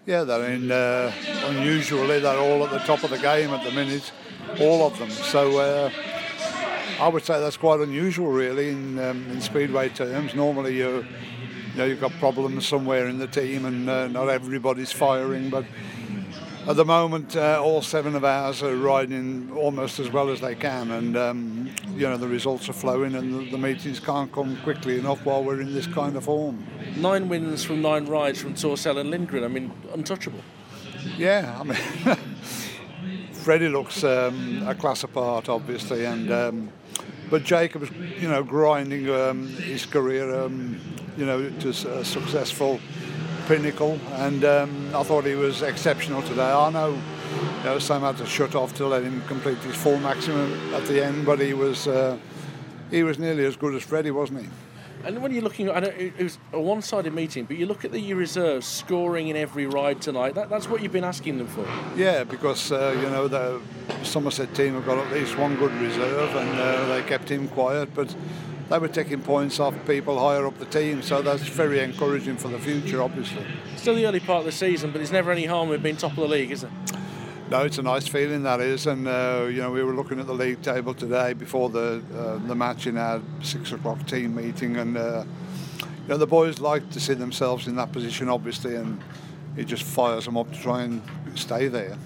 Yeah, they're in unusually. They're all at the top of the game at the minute, all of them. So I would say that's quite unusual, really, in speedway terms. Normally, you've got problems somewhere in the team, and not everybody's firing. But at the moment, all 7 of ours are riding almost as well as they can, and the results are flowing, and the meetings can't come quickly enough while we're in this kind of form. 9 wins from 9 rides from Torsell and Lindgren. I mean, untouchable. Yeah, I mean, Freddie looks a class apart, obviously, and but Jacob's, grinding his career, to a successful pinnacle, and I thought he was exceptional today. I know, Sam had to shut off to let him complete his full maximum at the end, but he was nearly as good as Freddie, wasn't he? And when you're looking, I know it was a one-sided meeting, but you look at the reserves scoring in every ride tonight. That's what you've been asking them for. Yeah, because the Somerset team have got at least one good reserve, and they kept him quiet, but they were taking points off people higher up the team, so that's very encouraging for the future, obviously. Still the early part of the season, but there's never any harm with being top of the league, is there? No, it's a nice feeling, that is, and we were looking at the league table today before the match in our 6 o'clock team meeting, and the boys like to see themselves in that position, obviously, and it just fires them up to try and stay there.